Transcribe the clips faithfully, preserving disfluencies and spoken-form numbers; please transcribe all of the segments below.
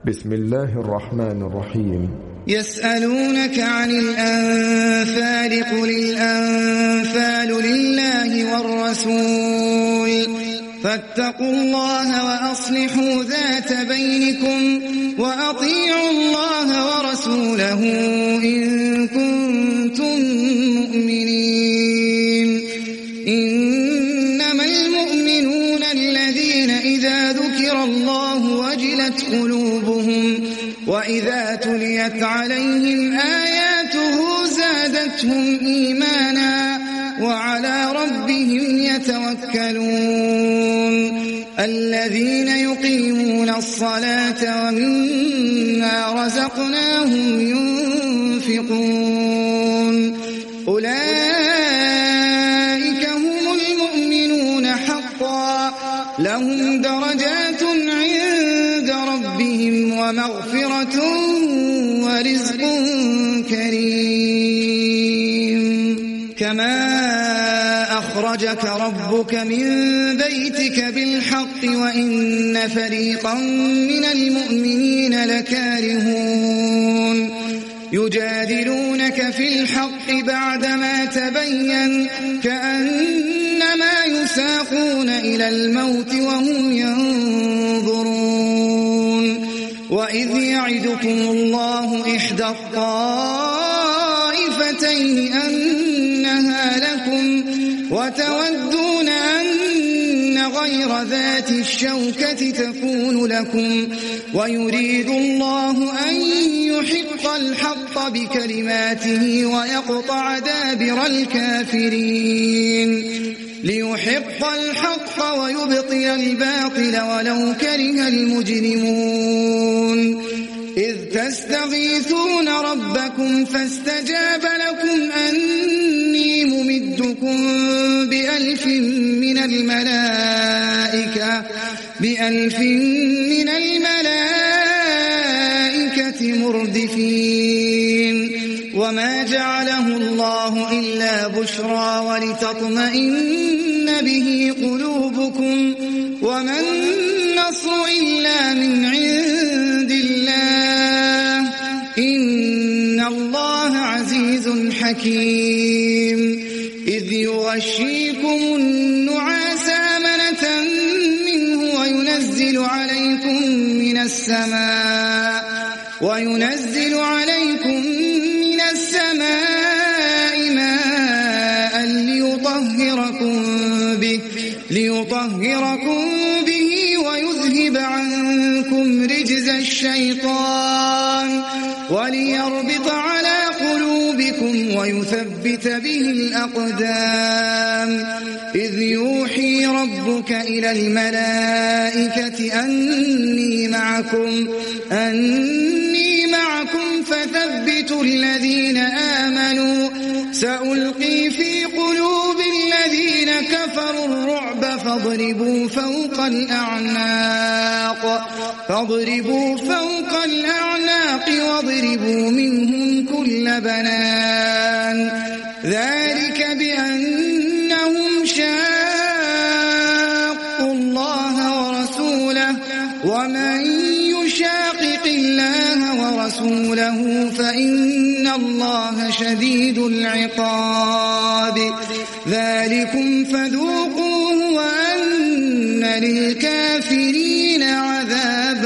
بسم الله الرحمن الرحيم. يسألونك عن الأنفال قل الأنفال لله والرسول فاتقوا الله وأصلحوا ذات بينكم وأطيعوا الله ورسوله إن كنتم مؤمنين. إنما المؤمنون الذين إذا ذكر الله وجلت قلوبهم وإذا تليت عليهم آياته زادتهم إيمانا وعلى ربهم يتوكلون. الذين يقيمون الصلاة ومما رزقناهم ينفقون أولئك هم المؤمنون حقا لهم درجات عند ربهم ومغفرة ورزق كريم. كما أخرجك ربك من بيتك بالحق وإن فريقا من المؤمنين لكارهون يجادلونك في الحق بعدما تبين كأنما يساقون إلى الموت وهم ينظرون. وإذ يعدكم الله إحدى الطائفتين أنها لكم وتودون أن غير ذات الشوكة تكون لكم ويريد الله أن يحق الحق بكلماته ويقطع دابر الكافرين ليحق الحق ويبطل الباطل ولو كره المجرمون. إذ تستغيثون ربكم فاستجاب لكم أني ممدكم بألف من الملائكة بألف من الملائكة مردفين. وما جعله الله إلا بشرى ولتطمئن به قلوبكم وما النصر إلا من عند الله إن الله عزيز حكيم. إذ يغشيكم النعاس أمنة منه وينزل عليكم من السماء وينزل عليكم من السماء ماء ليطهركم به ليطهركم به ويذهب عنكم رجز الشيطان وليربط على قلوبكم ويثبت به الأقدام. إذ يوحي ربك إلى الملائكة أني معكم أني معكم فثبتوا الذين آمنوا سألقي في قلوب الذين كفروا الرعب فاضربوا فوق الأعناق فاضربوا فوق الأعناق واضربوا منهم كل بنان ذلك بأنهم شاقوا الله ورسوله ومن يشاقق الله ورسوله فإن الله شديد العقاب. ذلكم فذوقوه وأن للكافرين عذاب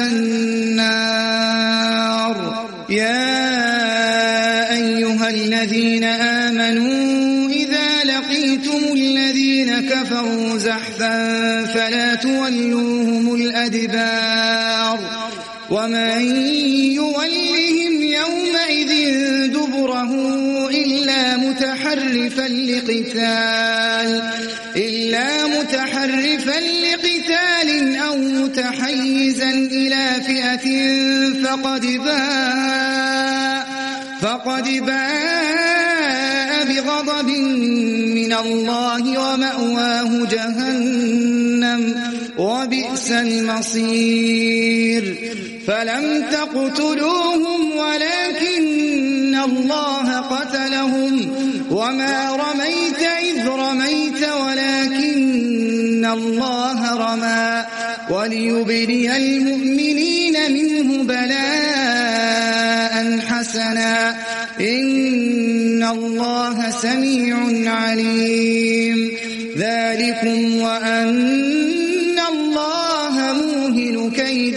النار. يا أيها الذين آمنوا إذا لقيتم الذين كفروا زحفا فلا تولوهم الأدبار ومن يولهم يومئذ دبره إلا متحرفا لقتال إلا متحرفا لقتال أو متحيزا إلى فئة فقد باء فقد باء بغضب من الله ومأواه جهنم وبئس المصير. فلم تقتلوهم ولكن الله قتلهم وما رميت إذ رميت ولكن الله رمى وليبلي المؤمنين منه بلاء حسنا إن الله سميع عليم ذلكم وأن الله موهن كيد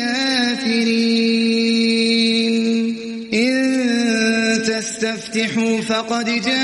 الكافرين إن تستفتحوا فقد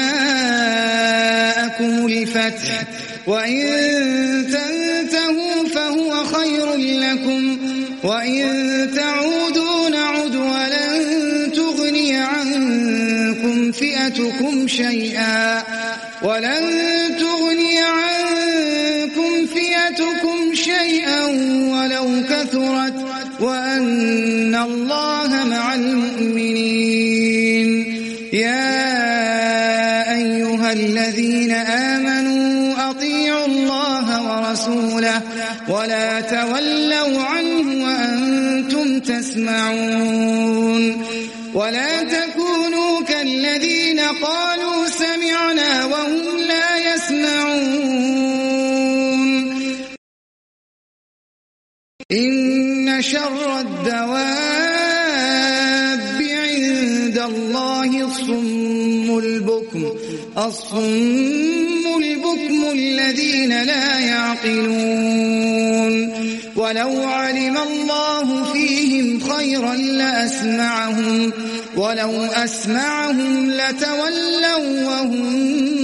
جاءكم الفتح وإن تنتهوا فهو خير لكم وإن تعودوا نعد ولن تغني عنكم فئتكم شيئا ولن تغني عنكم فئتكم شيئا ولو كثرت وأن الله مع المؤمنين يا أيها الذين آمنوا أطيعوا الله ورسوله ولا تولوا عنه وأنتم تسمعون ولا تكونوا كالذين قالوا سمعنا وهم لا يسمعون إن شر الدواب عند الله الصم البكم الصم البكم الذين لا يعقلون ولو علم الله فيهم خيرا لأسمعهم ولو أسمعهم لتولوا وهم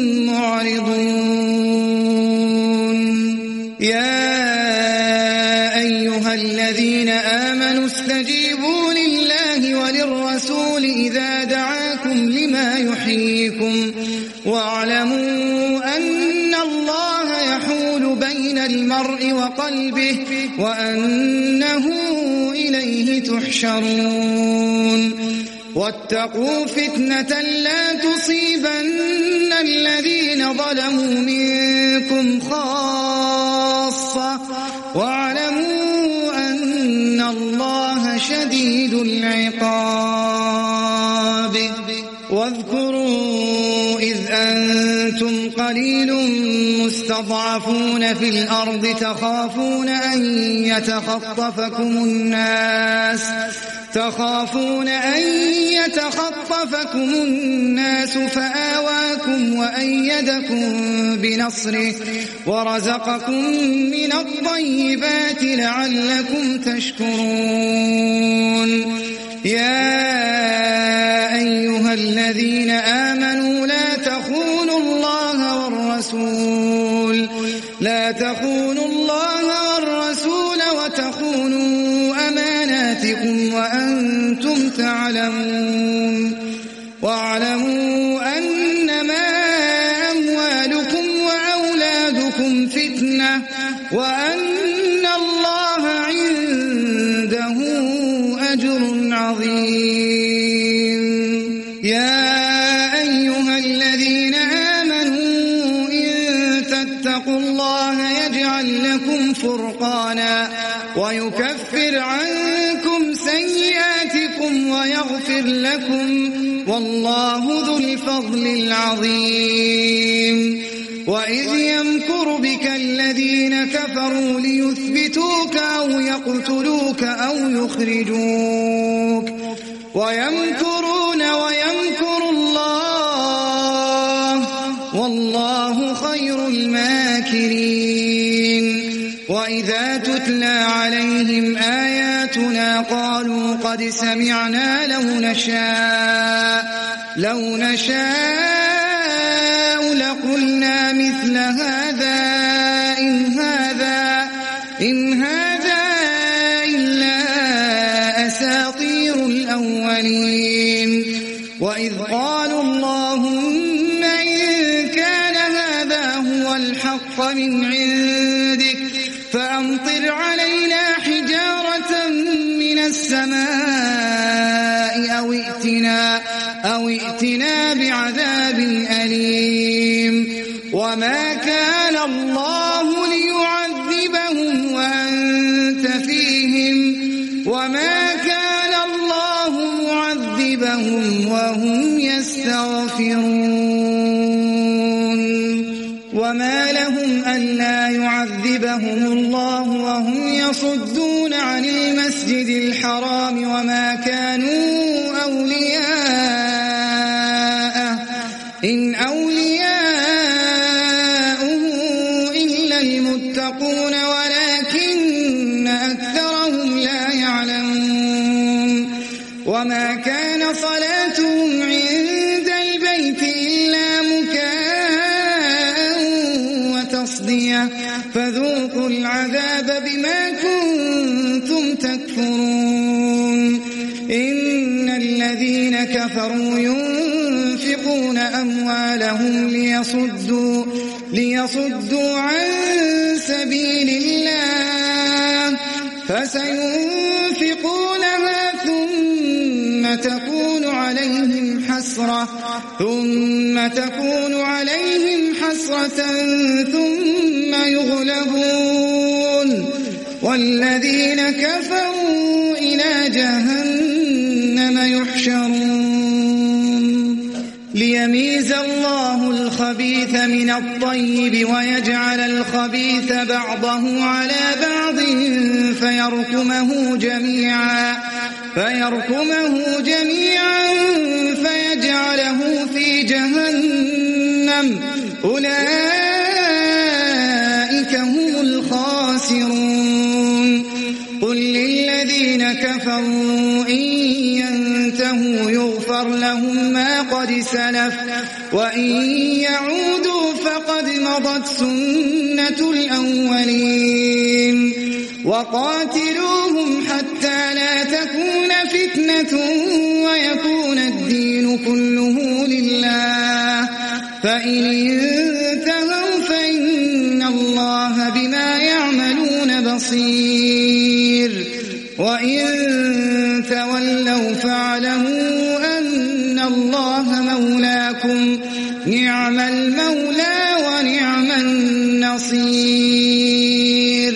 معرضون يا أيها الذين آمنوا استجيبوا لله وللرسول إذا دعاكم لما يحييكم واعلموا أن الله يحول بين المرء وقلبه وأنه إليه تحشرون واتقوا فتنة لا تصيبن الذين ظلموا منكم خاصة واعلموا أن الله شديد العقاب واذكروا إذ أنتم قليل مستضعفون في الأرض تخافون أن يتخطفكم الناس تخافون أن يتخطفكم الناس فآواكم وأيدكم بنصره ورزقكم من الطيبات لعلكم تشكرون يا أيها الذين آمنوا لا تخونوا الله والرسول لا تخونوا الله والرسول وتخونوا أماناتكم وأنتم تعلمون واعلموا أنما أموالكم وأولادكم فتنة وأن الله عنده أجر عظيم يا أيها الذين آمنوا إن تتقوا الله يجعل لكم فرقانا ويكفر عنكم سيئاتكم ويغفر لكم والله ذو الفضل العظيم وإذ يمكر بك الذين كفروا ليثبتوك أو يقتلوك أو يخرجوك ويمكرون ويمكر الله والله خير الماكرين وإذا تتلى عليهم آياتنا قالوا قد سمعنا لو نشاء لو نشاء لقلنا مثل هذا إن هذا إن هذا إلا أساطير الأولين وإذ قالوا اللهم إن كان هذا هو الحق من عندك فأمطر علينا حجارة من السماء أو ائتنا أو ائتنا بعذاب أليم وما كان الله ليعذبهم وأنت فيهم وما كان الله معذبهم وهم يستغفرون وما لهم ألا يعذبهم الله وهم يصدون عن المسجد الحرام وما كانوا أولياءه إن أولياؤه إلا المتقون ولكن أكثرهم لا يعلمون وما كان صلاتهم عند البيت إلا مكاء وتصدية فذوقوا العذاب بما كنتم تكفرون إن الذين كفروا ينفقون أموالهم ليصدوا, ليصدوا عن سبيل الله فسينفقونها ثم تكون عليهم حسرة ثم تكون عليهم حسرة ثم يغلبون والذين كفروا إلى جهنم يحشرون ليميز الله الخبيث من الطيب ويجعل الخبيث بعضه على بعض فيركمه جميعا فيركمه جميعا فيجعله في جهنم أولئك هم الخاسرون قل للذين كفروا إن ينتهوا يغفر لهم ما قد سلف وإن يعودوا فقد مضت سنة الأولين وقاتلوهم حتى لا تكون فتنة ويكون الدين كله لله فإن انتهوا فإن الله بما يعملون بصير وإن تولوا فاعلموا أن الله مولاكم نعم المولى ونعم النصير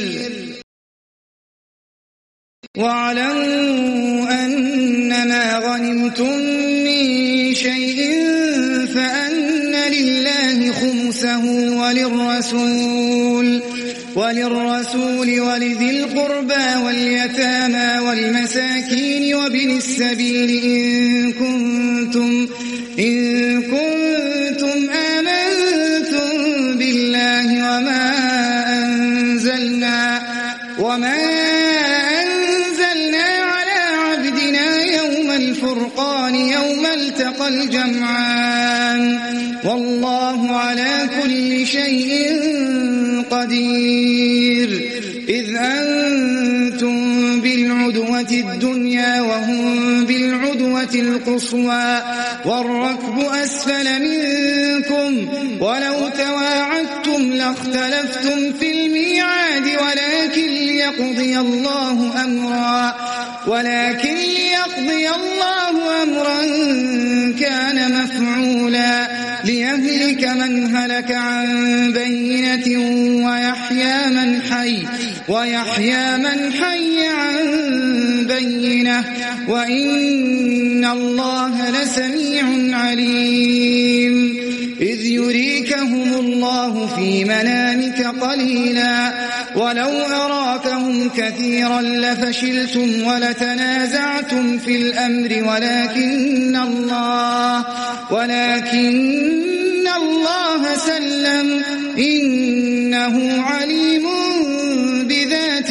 واعلموا أنما غنمتم من شيء فأن لله خمسه وللرسول وللرسول ولذي القربى واليتامى والمساكين وابن السبيل إن كنتم إن كنتم آمنتم بالله وما أنزلنا وما أنزلنا على عبدنا يوم الفرقان يوم التقى الجمعان والله على كل شيء قدير إذ أنتم بالعدوة الدنيا وهم بالعدوة القصوى والركب أسفل منكم ولو تواعدتم لاختلفتم في الميعاد ولكن ليقضي الله أمرا ولكن ليقضي الله أمرا كان مفعولا ليهلك من هلك عن بينة ويحيى من حي ويحيى من حي عن بينة وإن الله لسميع عليم إذ يريكهم الله في منامك قليلا ولو أراكهم كثيرا لفشلتم ولتنازعتم في الأمر ولكن الله ولكن الله سلم إنه عليم بذات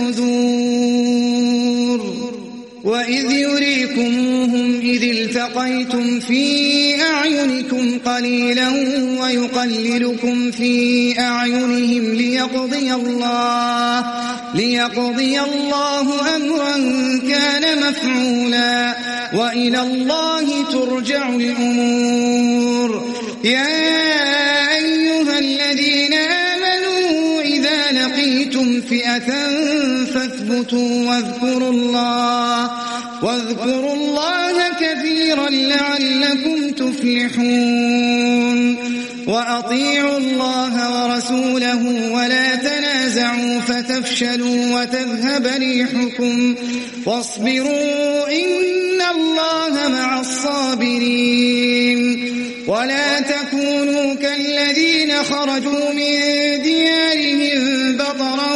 الصدور وإذ يريكموهم إذ التقيتم في أعينكم قليلا ويقللكم في أعينهم ليقضي الله ليقضي الله أمرا كان مفعولا وإلى الله ترجع الأمور يا أيها الذين آمنوا إذا لقيتم فئة فاثبتوا واذكروا الله واذكروا الله كثيرا لعلكم تفلحون وأطيعوا الله ورسوله ولا تنازعوا فتفشلوا وتذهب ريحكم واصبروا إن الله مع الصابرين ولا تكونوا كالذين خرجوا من ديارهم بطرا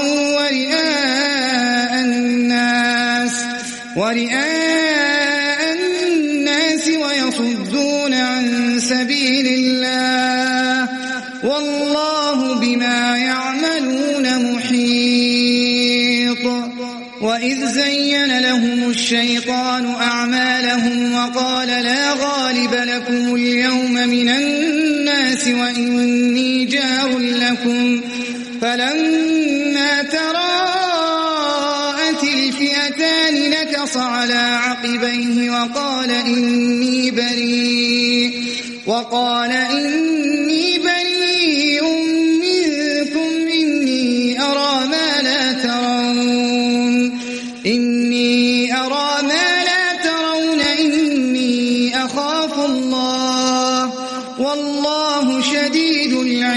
ورئاء الناس ورئاء الناس ويصدون عن سبيل الله والله بما يعملون محيط. وإذ زين لهم الشيطان أعمالهم وقال لا غالب لكم اليوم من الناس وإني جار لكم فلما تراءت الفئتان نكص على عقبيه وقال إني بريء وقال إني بريء منكم إني أرى ما لا ترون إني أرى ما لا ترون إني أخاف الله والله شديد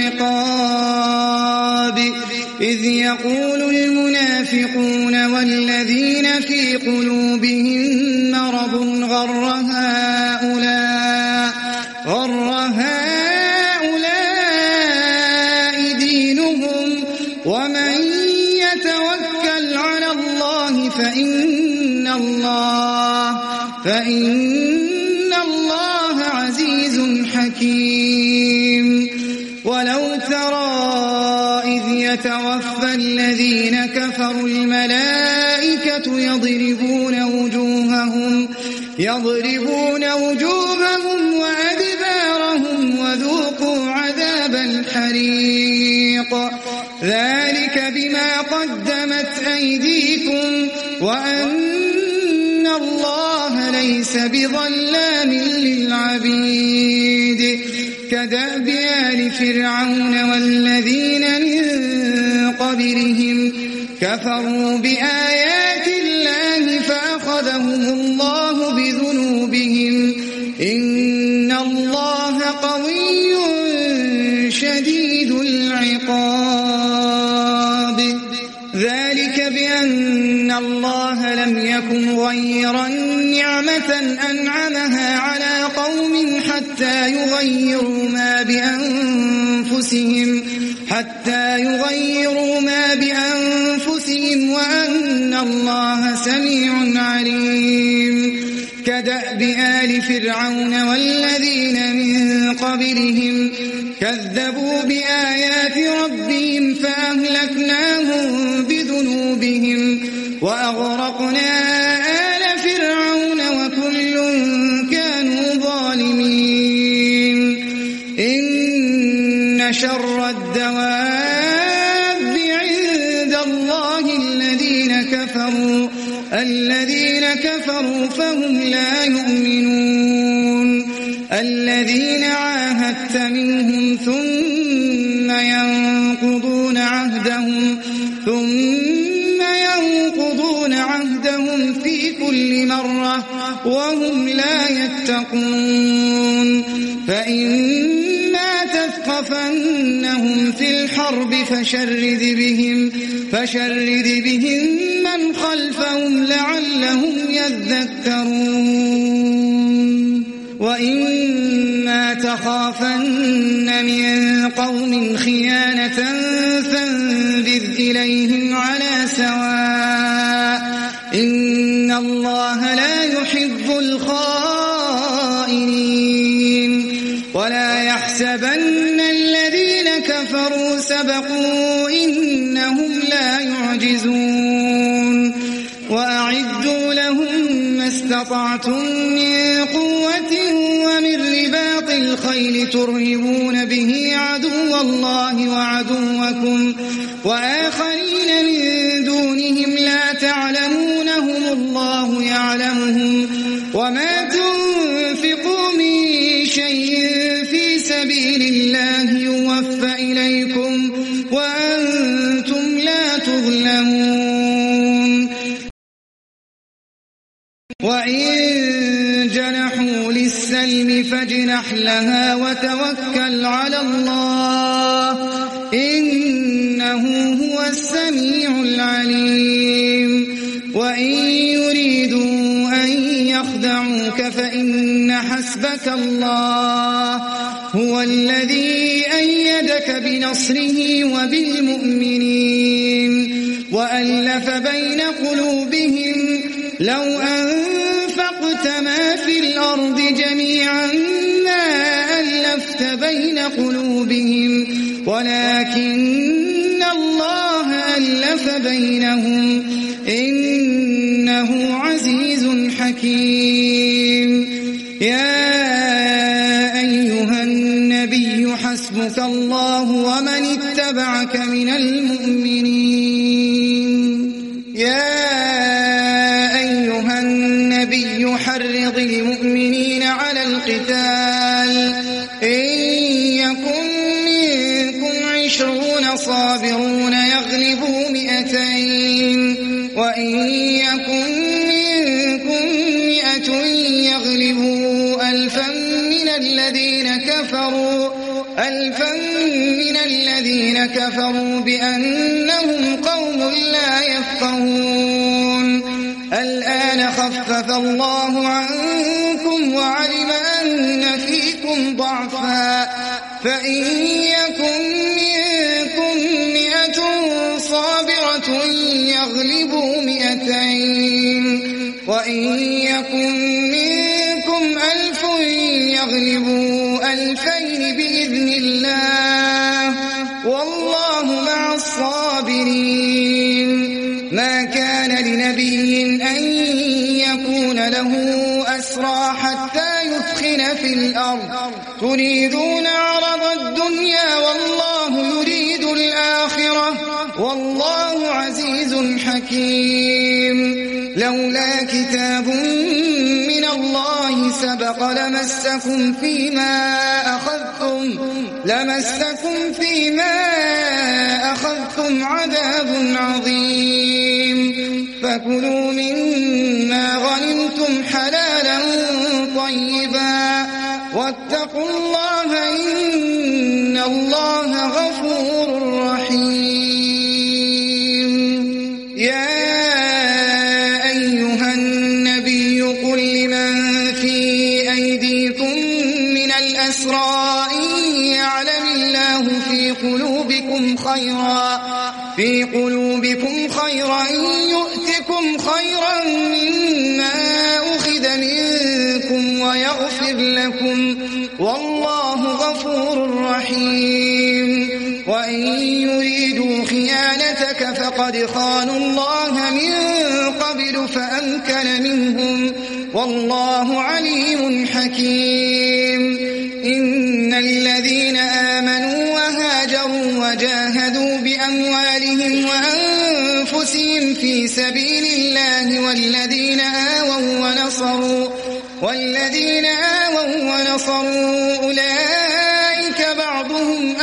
العقاب. إذ يقول المنافقون والذين في قلوبهم مرض غر هؤلاء غر هؤلاء دينهم ومن يتوكل على الله فإن الله فإن الله عزيز حكيم. ولو ترى إذ يتوفى الذين كفروا الملائكة يضربون وجوههم يضربون وجوههم وأدبارهم وذوقوا عذاب الحريق ذلك بما قدمت أيديكم وأن الله ليس بظلام للعبيد. كدأب آل فرعون والذين من قبلهم كفروا بآيات الله فأخذهم الله بذنوبهم إن الله قوي شديد العقاب. ذلك بأن الله لم يكن غيرا نعمة أنعمها على قوم حتى يغيروا ما بأنفسهم حتى يغيروا ما بأنفسهم وأن الله سميع عليم. كدأب آل فرعون والذين من قبلهم كذبوا بآيات ربهم فأهلكناهم بذنوبهم وأغرقنا آل فرعون وكل كانوا ظالمين. إن شر الدواب عند الله الذين كفروا الذين كفروا فهم لا يؤمنون. الذين عاهدت منهم ثم ينقضون عهدهم ثم ينقضون عهدهم في كل مرة وهم لا يتقون. فإما تثقفنهم في الحرب فشرد بهم فشرد بهم من خلفهم لعلهم يذكرون. وإما تخافن من قوم خيانة فانبذ إليهم على سواء إن الله لا يحب الخائنين. ولا يحسبن الذين كفروا سبقوا إنهم لا يعجزون. وأعدوا لهم ما استطعتم من قوة ومن رباط الخيل ترهبون به عدو الله وعدوكم وآخرين من دونهم لا تعلمونهم الله يعلمهم وما تنفقوا من شيء في سبيل الله يوفى إليكم وأنتم لا تظلمون. وإن جنحوا للسلم فاجنح لها وتوكل على الله إنه هو السميع العليم. وإن يريدوا أن يخدعوك فإن حسبك الله هو الذي أيدك بنصره وبالمؤمنين وألف بين قلوبهم لو أنفقت ما في الأرض جميعا ما ألفت بين قلوبهم ولكن الله ألف بينهم إنه عزيز حكيم. يا أيها النبي حسبك الله ومن اتبعك من المؤمنين. يا أيها النبي حرض المؤمنين على القتال إن يكن منكم عشرون صابرون يغلبوا مئتين وإن يكن منكم مئة يغلبوا ألفا من الذين كفروا ألفا من الذين كفروا بأنهم قوم لا يفقهون. الآن خفف الله عنكم وعلم أن فيكم ضعفا فإن يكن منكم مئة صابرة يغلبوا مئتين وإن يكن منكم ألف يغلبوا ألفين بإذن الله والله مع الصابرين. ما كان لنبي أن يكون له أسرى حتى يثخن في الأرض تريدون عرض الدنيا والله يريد الآخرة والله عزيز حكيم. لولا كتاب من الله سبق لمسكم فيما أخذتم لمسكم فيما أخذتم عذاب عظيم. فكلوا مما غنمتم حلالا طيبا واتقوا الله إن الله غفور رحيم. يا أيها النبي قل لمن في أيديكم من الأسرى إن يعلم الله في قلوبكم خيرا في قلوبكم خيرا يؤتكم خيرا مما أخذ منكم ويغفر لكم والله غفور رحيم. وإن يريدوا خيانتك فقد خانوا الله من قبل فأمكن منهم والله عليم حكيم. إن الذين آمنوا وهاجروا وجاهدوا بأموالهم وأنفسهم في سبيل الله والذين آووا ونصروا والذين آووا ونصروا أولئك بعضهم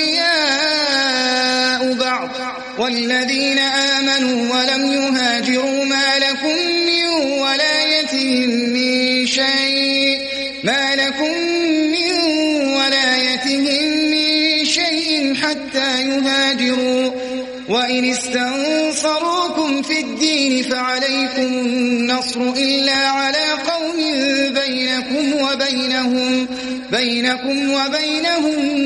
أولياء بعض والذين آمنوا ولم يهاجروا ما لكم من ولايتهم من شيء ما لكم من ولايتهم من شيء حتى يهاجروا وإن استنصروكم في الدين فعليكم النصر إلا على قوم بينكم وبينهم بينكم وبينهم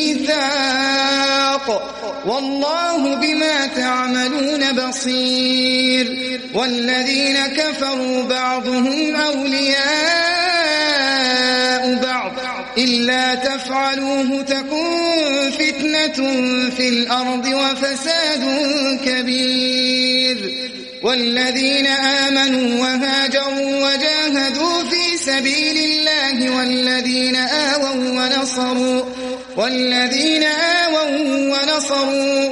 ميثاق والله بما تعملون بصير. والذين كفروا بعضهم أولياء بعض إلا تفعلوه تكن فتنة في الأرض وفساد كبير. والذين آمنوا وهاجروا وجاهدوا في سبيل الله والذين آووا ونصروا والذين آووا ونصروا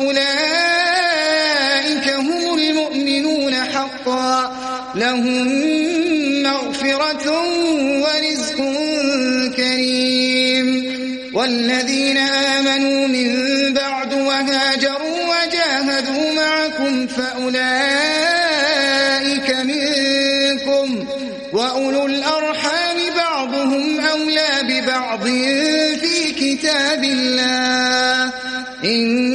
أولئك هم المؤمنون حقا لهم مغفرة ورزق كريم. والذين آمنوا من بعد وهاجروا وجاهدوا معكم فأولئك منكم وأولو الأرحام بعضهم أولى ببعض في كتاب الله إن